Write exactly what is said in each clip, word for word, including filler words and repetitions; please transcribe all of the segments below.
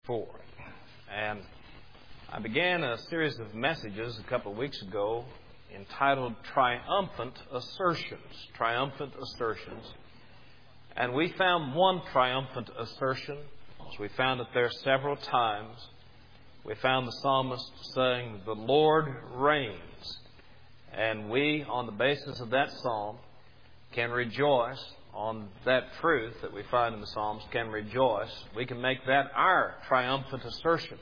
Four. And I began a series of messages a couple of weeks ago entitled Triumphant Assertions. Triumphant Assertions. And we found one triumphant assertion. As we found it there several times. We found the psalmist saying, "The Lord reigns." And we, on the basis of that psalm, can rejoice on that truth that we find in the Psalms, can rejoice. We can make that our triumphant assertion.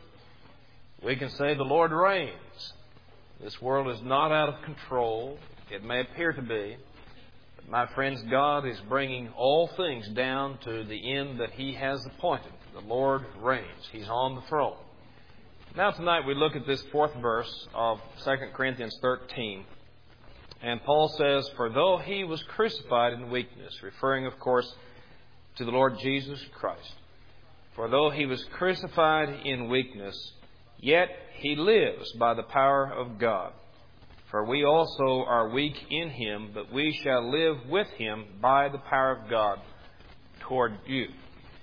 We can say, "The Lord reigns." This world is not out of control. It may appear to be. But my friends, God is bringing all things down to the end that He has appointed. The Lord reigns. He's on the throne. Now tonight we look at this fourth verse of Second Corinthians thirteen. And Paul says, "For though He was crucified in weakness," referring, of course, to the Lord Jesus Christ. "For though He was crucified in weakness, yet He lives by the power of God. For we also are weak in Him, but we shall live with Him by the power of God toward you."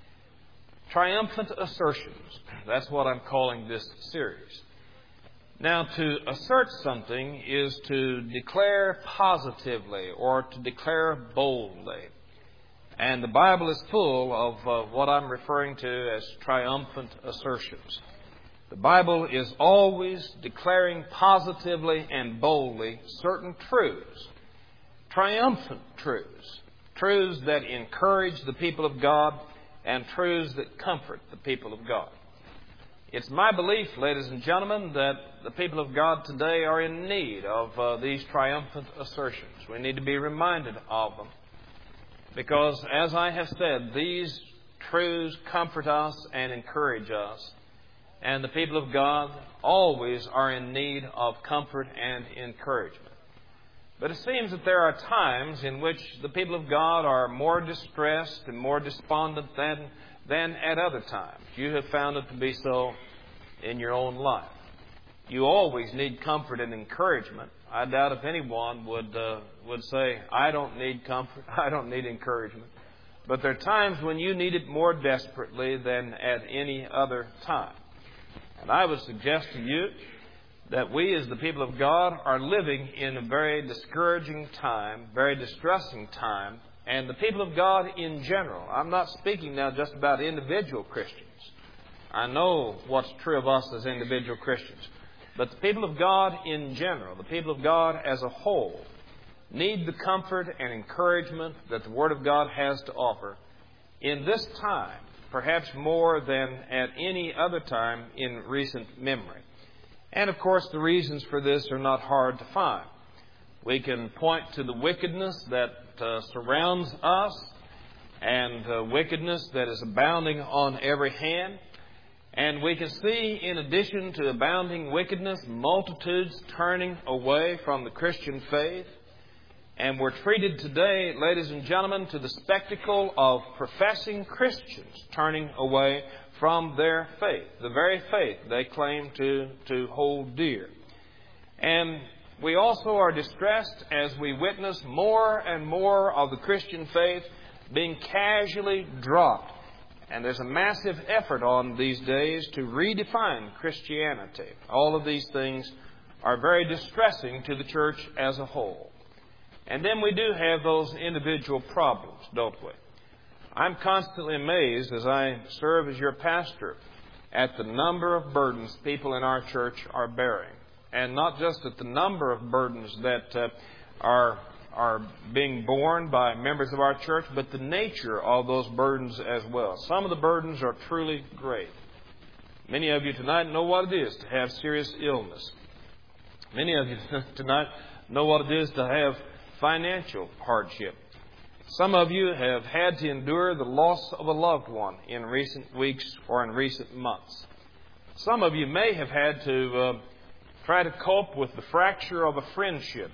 Triumphant assertions. That's what I'm calling this series. Now, to assert something is to declare positively or to declare boldly. And the Bible is full of uh, what I'm referring to as triumphant assertions. The Bible is always declaring positively and boldly certain truths, triumphant truths, truths that encourage the people of God and truths that comfort the people of God. It's my belief, ladies and gentlemen, that the people of God today are in need of uh, these triumphant assertions. We need to be reminded of them. Because, as I have said, these truths comfort us and encourage us. And the people of God always are in need of comfort and encouragement. But it seems that there are times in which the people of God are more distressed and more despondent than than at other times. You have found it to be so in your own life. You always need comfort and encouragement. I doubt if anyone would uh, would say, "I don't need comfort, I don't need encouragement." But there are times when you need it more desperately than at any other time. And I would suggest to you that we as the people of God are living in a very discouraging time, very distressing time. And the people of God in general. I'm not speaking now just about individual Christians. I know what's true of us as individual Christians. But the people of God in general, the people of God as a whole, need the comfort and encouragement that the Word of God has to offer in this time, perhaps more than at any other time in recent memory. And of course, the reasons for this are not hard to find. We can point to the wickedness that uh, surrounds us and uh, wickedness that is abounding on every hand. And we can see, in addition to abounding wickedness, multitudes turning away from the Christian faith. And we're treated today, ladies and gentlemen, to the spectacle of professing Christians turning away from their faith, the very faith they claim to, to hold dear. And we also are distressed as we witness more and more of the Christian faith being casually dropped. And there's a massive effort on these days to redefine Christianity. All of these things are very distressing to the church as a whole. And then we do have those individual problems, don't we? I'm constantly amazed as I serve as your pastor at the number of burdens people in our church are bearing. And not just at the number of burdens that uh, are are being borne by members of our church, but the nature of those burdens as well. Some of the burdens are truly great. Many of you tonight know what it is to have serious illness. Many of you tonight know what it is to have financial hardship. Some of you have had to endure the loss of a loved one in recent weeks or in recent months. Some of you may have had to uh, try to cope with the fracture of a friendship,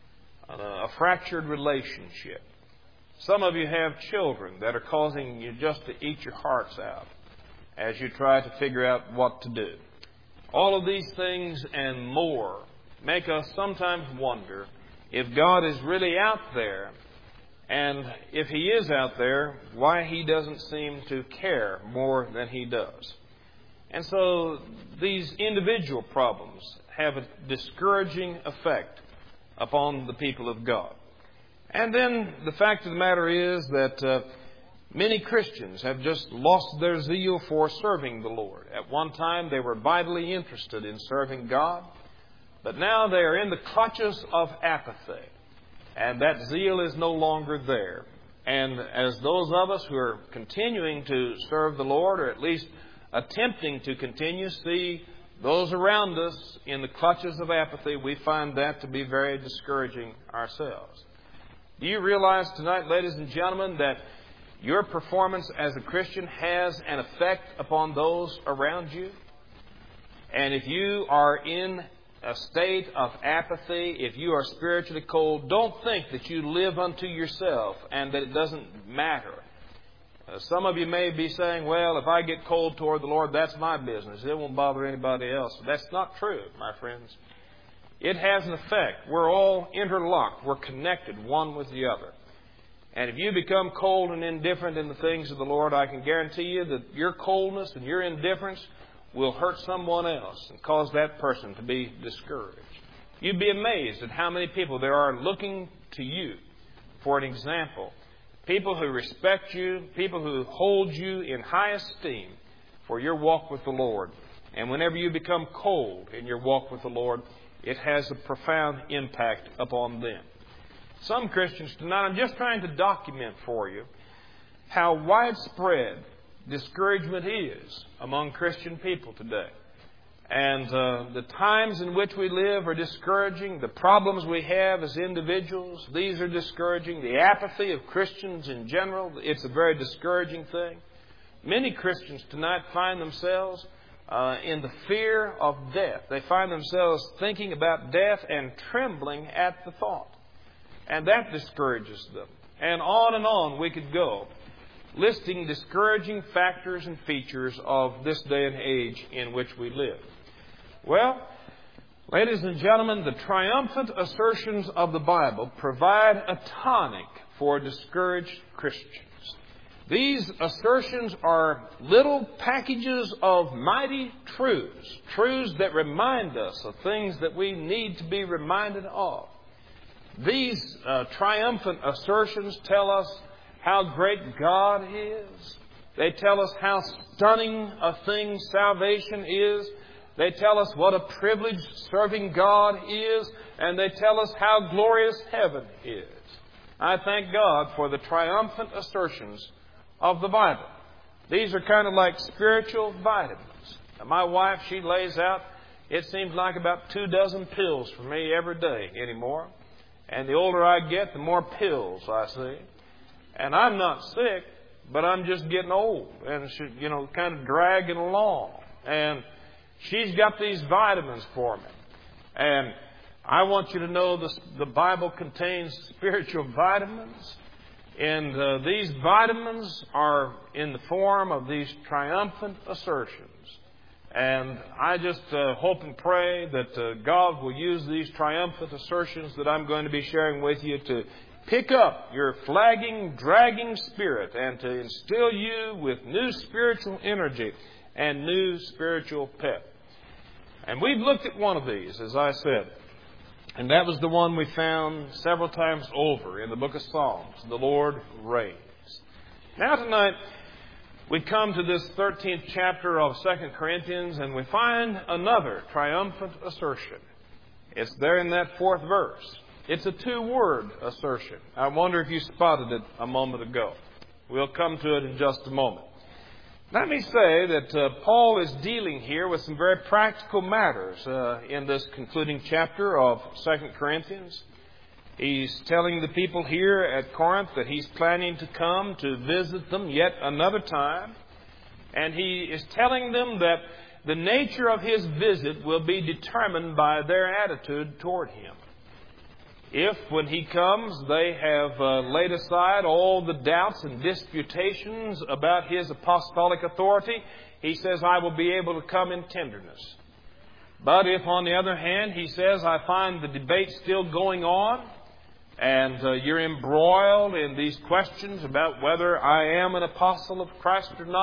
a fractured relationship. Some of you have children that are causing you just to eat your hearts out as you try to figure out what to do. All of these things and more make us sometimes wonder if God is really out there, and if He is out there, why He doesn't seem to care more than He does. And so these individual problems have a discouraging effect upon the people of God. And then the fact of the matter is that uh, many Christians have just lost their zeal for serving the Lord. At one time they were vitally interested in serving God, but now they are in the clutches of apathy, and that zeal is no longer there. And as those of us who are continuing to serve the Lord, or at least attempting to continue, see those around us in the clutches of apathy, we find that to be very discouraging ourselves. Do you realize tonight, ladies and gentlemen, that your performance as a Christian has an effect upon those around you? And if you are in a state of apathy, if you are spiritually cold, don't think that you live unto yourself and that it doesn't matter. Uh, some of you may be saying, well, if I get cold toward the Lord, that's my business. It won't bother anybody else. That's not true, my friends. It has an effect. We're all interlocked. We're connected one with the other. And if you become cold and indifferent in the things of the Lord, I can guarantee you that your coldness and your indifference will hurt someone else and cause that person to be discouraged. You'd be amazed at how many people there are looking to you for an example. People who respect you, people who hold you in high esteem for your walk with the Lord. And whenever you become cold in your walk with the Lord, it has a profound impact upon them. Some Christians tonight, I'm just trying to document for you how widespread discouragement is among Christian people today. And uh, the times in which we live are discouraging. The problems we have as individuals, these are discouraging. The apathy of Christians in general, it's a very discouraging thing. Many Christians tonight find themselves uh, in the fear of death. They find themselves thinking about death and trembling at the thought. And that discourages them. And on and on we could go, listing discouraging factors and features of this day and age in which we live. Well, ladies and gentlemen, the triumphant assertions of the Bible provide a tonic for discouraged Christians. These assertions are little packages of mighty truths, truths that remind us of things that we need to be reminded of. These uh, triumphant assertions tell us how great God is. They tell us how stunning a thing salvation is. They tell us what a privilege serving God is. And they tell us how glorious heaven is. I thank God for the triumphant assertions of the Bible. These are kind of like spiritual vitamins. Now, my wife, she lays out, it seems like about two dozen pills for me every day anymore. And the older I get, the more pills I see. And I'm not sick, but I'm just getting old and, you know, kind of dragging along. And she's got these vitamins for me. And I want you to know this, the Bible contains spiritual vitamins. And uh, these vitamins are in the form of these triumphant assertions. And I just uh, hope and pray that uh, God will use these triumphant assertions that I'm going to be sharing with you to pick up your flagging, dragging spirit and to instill you with new spiritual energy and new spiritual pep. And we've looked at one of these, as I said, and that was the one we found several times over in the book of Psalms, the Lord reigns. Now tonight, we come to this thirteenth chapter of Second Corinthians, and we find another triumphant assertion. It's there in that fourth verse. It's a two-word assertion. I wonder if you spotted it a moment ago. We'll come to it in just a moment. Let me say that uh, Paul is dealing here with some very practical matters uh, in this concluding chapter of Second Corinthians. He's telling the people here at Corinth that he's planning to come to visit them yet another time. And he is telling them that the nature of his visit will be determined by their attitude toward him. If, when he comes, they have uh, laid aside all the doubts and disputations about his apostolic authority, he says, I will be able to come in tenderness. But if, on the other hand, he says, I find the debate still going on, and uh, you're embroiled in these questions about whether I am an apostle of Christ or not,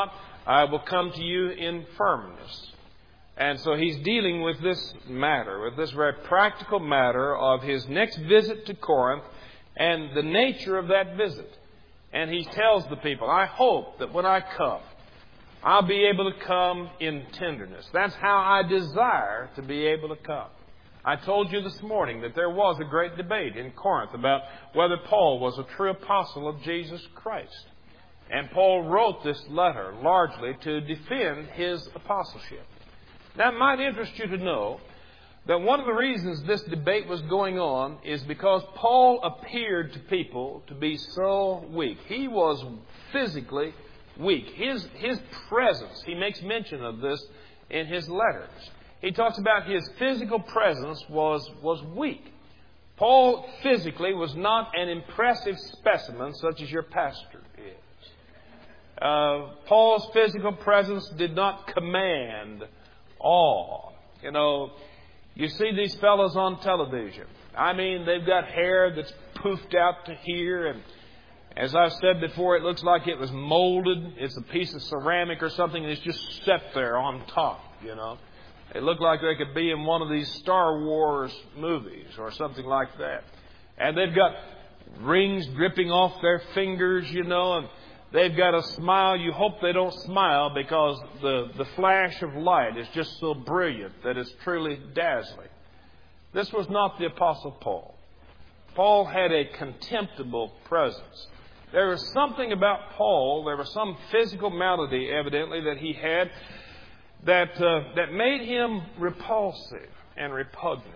I will come to you in firmness. And so he's dealing with this matter, with this very practical matter of his next visit to Corinth and the nature of that visit. And he tells the people, I hope that when I come, I'll be able to come in tenderness. That's how I desire to be able to come. I told you this morning that there was a great debate in Corinth about whether Paul was a true apostle of Jesus Christ. And Paul wrote this letter largely to defend his apostleship. Now, it might interest you to know that one of the reasons this debate was going on is because Paul appeared to people to be so weak. He was physically weak. His, his presence, he makes mention of this in his letters. He talks about his physical presence was, was weak. Paul physically was not an impressive specimen such as your pastor is. Uh, Paul's physical presence did not command awe. You know, you see these fellows on television. I mean, they've got hair that's poofed out to here, and as I've said before, it looks like it was molded. It's a piece of ceramic or something, and it's just set there on top, you know. They look like they could be in one of these Star Wars movies or something like that. And they've got rings dripping off their fingers, you know, and they've got a smile. You hope they don't smile because the, the flash of light is just so brilliant that it's truly dazzling. This was not the Apostle Paul. Paul had a contemptible presence. There was something about Paul, there was some physical malady, evidently, that he had that uh, that made him repulsive and repugnant.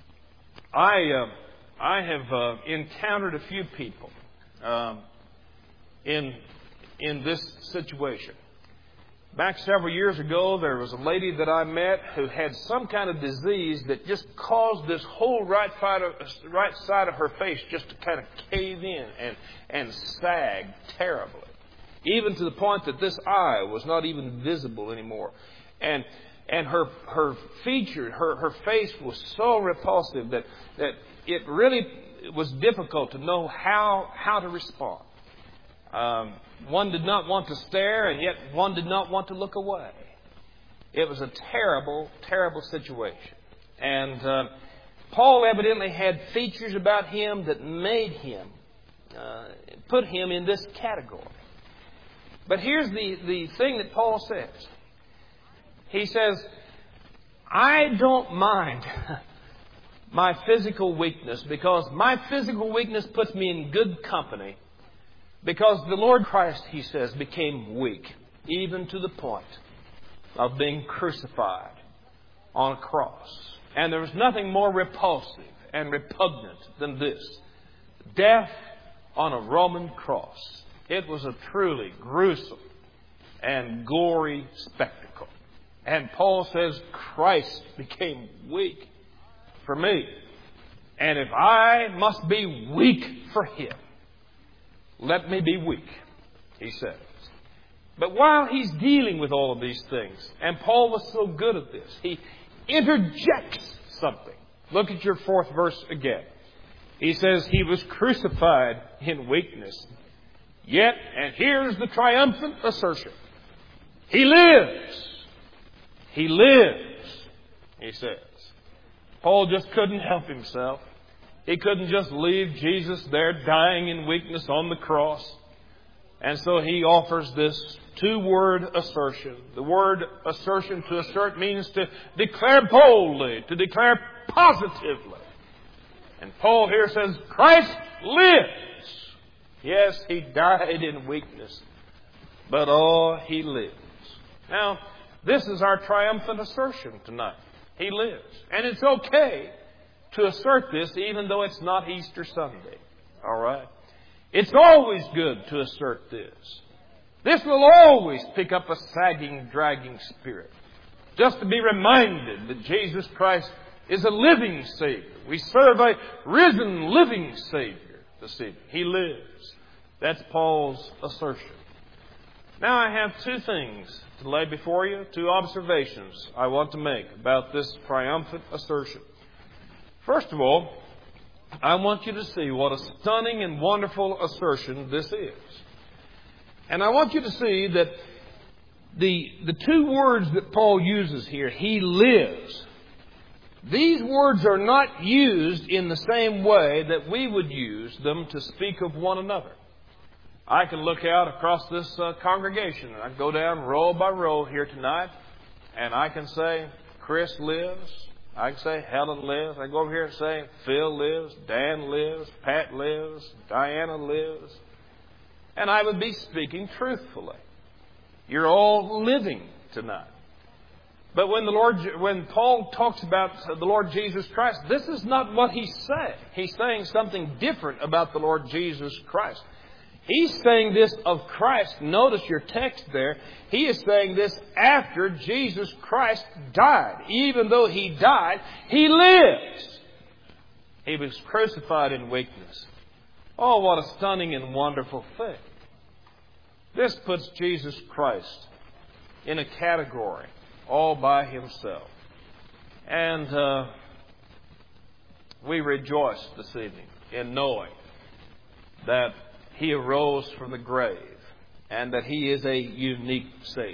I uh, I have uh, encountered a few people um, in in this situation. Back several years ago, there was a lady that I met who had some kind of disease that just caused this whole right side of, right side of her face just to kind of cave in and, and sag terribly, even to the point that this eye was not even visible anymore. And and her her feature, her, her face was so repulsive that, that it really was difficult to know how how to respond. Um, one did not want to stare, and yet one did not want to look away. It was a terrible, terrible situation. And uh, Paul evidently had features about him that made him, uh, put him in this category. But here's the, the thing that Paul says. He says, I don't mind my physical weakness because my physical weakness puts me in good company. Because the Lord Christ, he says, became weak, even to the point of being crucified on a cross. And there was nothing more repulsive and repugnant than this. Death on a Roman cross. It was a truly gruesome and gory spectacle. And Paul says, Christ became weak for me. And if I must be weak for Him, let me be weak, he says. But while he's dealing with all of these things, and Paul was so good at this, he interjects something. Look at your fourth verse again. He says, he was crucified in weakness. Yet, and here's the triumphant assertion, he lives. He lives, he says. Paul just couldn't help himself. He couldn't just leave Jesus there dying in weakness on the cross. And so he offers this two-word assertion. The word assertion, to assert, means to declare boldly, to declare positively. And Paul here says, Christ lives. Yes, He died in weakness, but oh, He lives. Now, this is our triumphant assertion tonight. He lives. And it's okay to assert this, even though it's not Easter Sunday. All right? It's always good to assert this. This will always pick up a sagging, dragging spirit. Just to be reminded that Jesus Christ is a living Savior. We serve a risen, living Savior this evening. He lives. That's Paul's assertion. Now I have two things to lay before you, two observations I want to make about this triumphant assertion. First of all, I want you to see what a stunning and wonderful assertion this is. And I want you to see that the, the two words that Paul uses here, he lives, these words are not used in the same way that we would use them to speak of one another. I can look out across this uh, congregation, and I can go down row by row here tonight, and I can say, Chris lives. I can say, Helen lives. I can go over here and say, Phil lives, Dan lives, Pat lives, Diana lives. And I would be speaking truthfully. You're all living tonight. But when the Lord, when Paul talks about the Lord Jesus Christ, this is not what he's saying. He's saying something different about the Lord Jesus Christ. He's saying this of Christ. Notice your text there. He is saying this after Jesus Christ died. Even though He died, He lives. He was crucified in weakness. Oh, what a stunning and wonderful thing. This puts Jesus Christ in a category all by Himself. And uh, we rejoice this evening in knowing that He arose from the grave and that He is a unique Savior.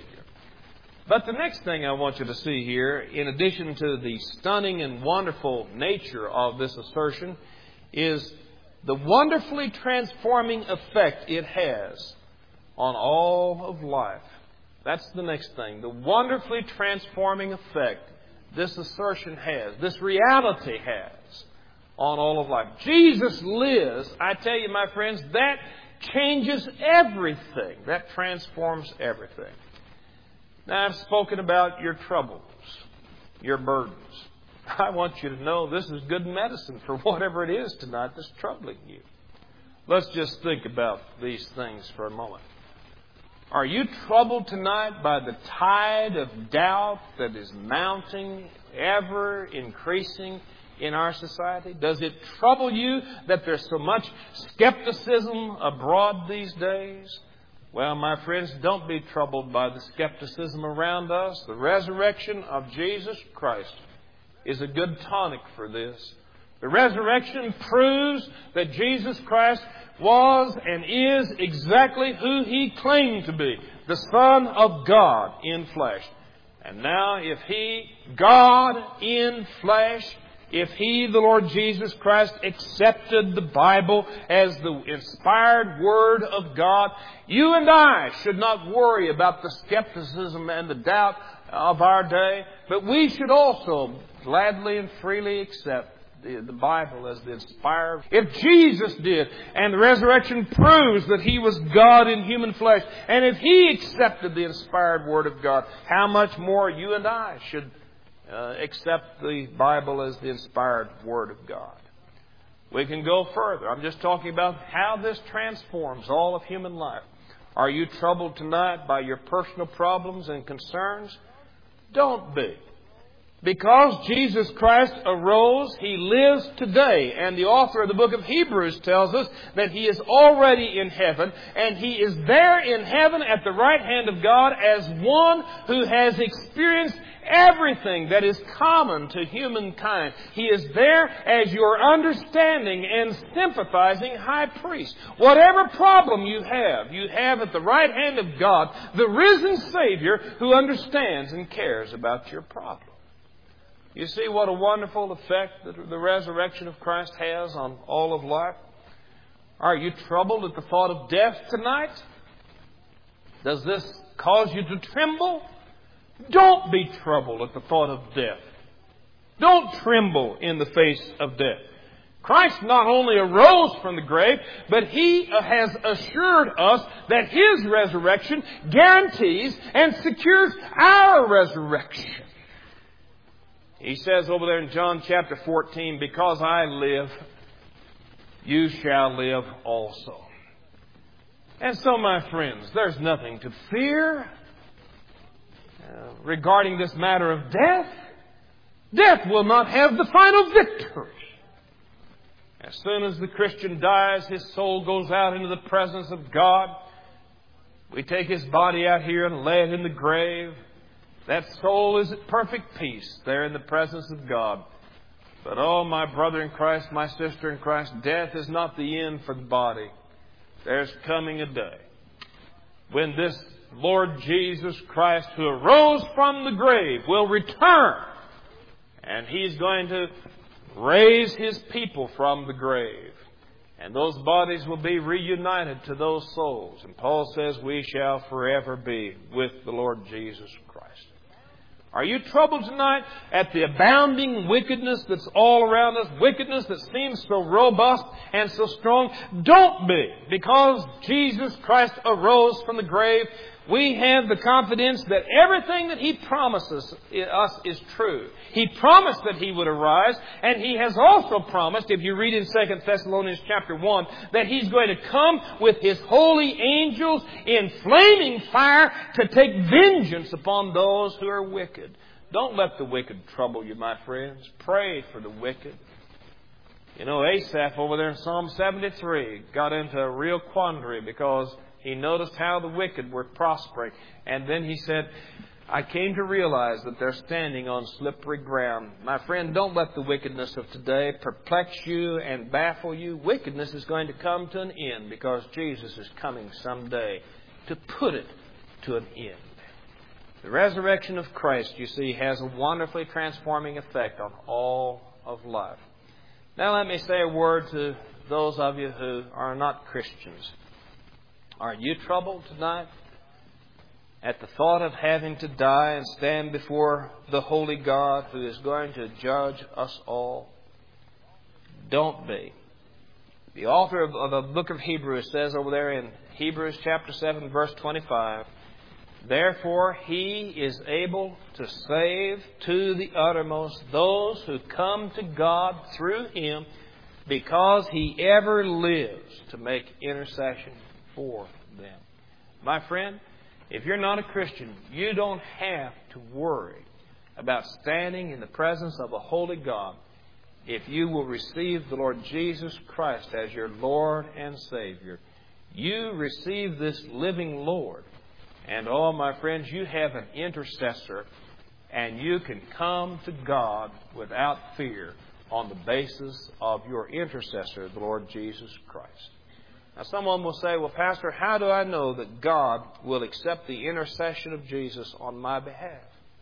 But the next thing I want you to see here, in addition to the stunning and wonderful nature of this assertion, is the wonderfully transforming effect it has on all of life. That's the next thing. The wonderfully transforming effect this assertion has, this reality has on all of life. Jesus lives. I tell you, my friends, that changes everything. That transforms everything. Now, I've spoken about your troubles, your burdens. I want you to know this is good medicine for whatever it is tonight that's troubling you. Let's just think about these things for a moment. Are you troubled tonight by the tide of doubt that is mounting, ever increasing in our society? Does it trouble you that there's so much skepticism abroad these days? Well, my friends, don't be troubled by the skepticism around us. The resurrection of Jesus Christ is a good tonic for this. The resurrection proves that Jesus Christ was and is exactly who He claimed to be, the Son of God in flesh. And now if He, God in flesh, if He, the Lord Jesus Christ, accepted the Bible as the inspired Word of God, you and I should not worry about the skepticism and the doubt of our day, but we should also gladly and freely accept the, the Bible as the inspired. If Jesus did, and the resurrection proves that He was God in human flesh, and if He accepted the inspired Word of God, how much more you and I should Uh, accept the Bible as the inspired Word of God. We can go further. I'm just talking about how this transforms all of human life. Are you troubled tonight by your personal problems and concerns? Don't be. Because Jesus Christ arose, He lives today. And the author of the book of Hebrews tells us that He is already in heaven. And He is there in heaven at the right hand of God as one who has experienced everything that is common to humankind. He is there as your understanding and sympathizing high priest. Whatever problem you have, you have at the right hand of God the risen Savior who understands and cares about your problem. You see what a wonderful effect that the resurrection of Christ has on all of life? Are you troubled at the thought of death tonight? Does this cause you to tremble? Don't be troubled at the thought of death. Don't tremble in the face of death. Christ not only arose from the grave, but He has assured us that His resurrection guarantees and secures our resurrection. He says over there in John chapter fourteen, because I live, you shall live also. And so, my friends, there's nothing to fear Uh, regarding this matter of death. Death will not have the final victory. As soon as the Christian dies, his soul goes out into the presence of God. We take his body out here and lay it in the grave. That soul is at perfect peace there in the presence of God. But oh, my brother in Christ, my sister in Christ, death is not the end for the body. There's coming a day when this Lord Jesus Christ, who arose from the grave, will return. And He's going to raise His people from the grave. And those bodies will be reunited to those souls. And Paul says we shall forever be with the Lord Jesus Christ. Are you troubled tonight at the abounding wickedness that's all around us? Wickedness that seems so robust and so strong? Don't be. Because Jesus Christ arose from the grave, we have the confidence that everything that He promises us is true. He promised that He would arise, and He has also promised, if you read in Second Thessalonians chapter one, that He's going to come with His holy angels in flaming fire to take vengeance upon those who are wicked. Don't let the wicked trouble you, my friends. Pray for the wicked. You know, Asaph over there in Psalm seventy-three got into a real quandary because he noticed how the wicked were prospering. And then he said, I came to realize that they're standing on slippery ground. My friend, don't let the wickedness of today perplex you and baffle you. Wickedness is going to come to an end because Jesus is coming someday to put it to an end. The resurrection of Christ, you see, has a wonderfully transforming effect on all of life. Now let me say a word to those of you who are not Christians. Are you troubled tonight at the thought of having to die and stand before the holy God who is going to judge us all? Don't be. The author of the book of Hebrews says over there in Hebrews chapter seven, verse twenty-five, therefore He is able to save to the uttermost those who come to God through Him, because He ever lives to make intercession for them. My friend, if you're not a Christian, you don't have to worry about standing in the presence of a holy God if you will receive the Lord Jesus Christ as your Lord and Savior. You receive this living Lord. And oh, my friends, you have an intercessor, and you can come to God without fear on the basis of your intercessor, the Lord Jesus Christ. Now, someone will say, well, Pastor, how do I know that God will accept the intercession of Jesus on my behalf?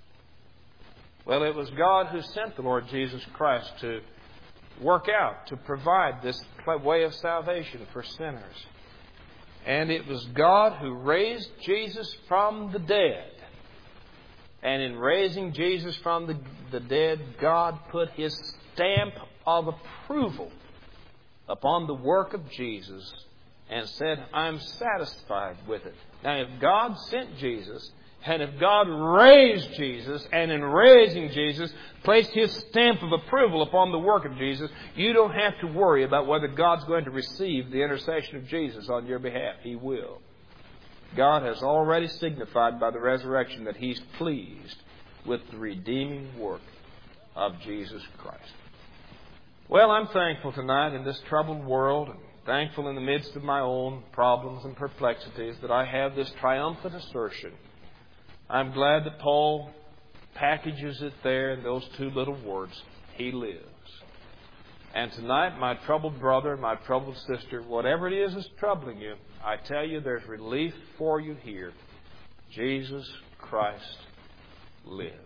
Well, it was God who sent the Lord Jesus Christ to work out, to provide this way of salvation for sinners. And it was God who raised Jesus from the dead. And in raising Jesus from the, the dead, God put His stamp of approval upon the work of Jesus and said, I'm satisfied with it. Now, if God sent Jesus, and if God raised Jesus, and in raising Jesus, placed His stamp of approval upon the work of Jesus, you don't have to worry about whether God's going to receive the intercession of Jesus on your behalf. He will. God has already signified by the resurrection that He's pleased with the redeeming work of Jesus Christ. Well, I'm thankful tonight in this troubled world, and thankful in the midst of my own problems and perplexities, that I have this triumphant assertion. I'm glad that Paul packages it there in those two little words, He lives. And tonight, my troubled brother, my troubled sister, whatever it is that's troubling you, I tell you there's relief for you here. Jesus Christ lives.